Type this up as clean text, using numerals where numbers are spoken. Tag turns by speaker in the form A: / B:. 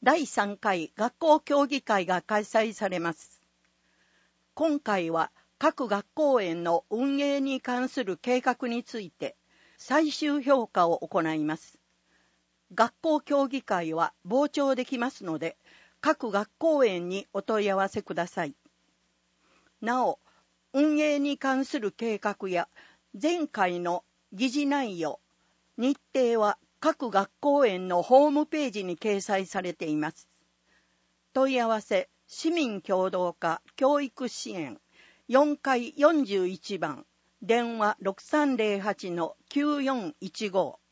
A: 第3回学校協議会が開催されます。今回は各学校園の運営に関する計画について最終評価を行います。学校協議会は傍聴できますので、各学校園にお問い合わせください。なお、運営に関する計画や前回の議事内容、日程は各学校園のホームページに掲載されています。問い合わせ、市民協働課教育支援4階41番、電話 6308-9415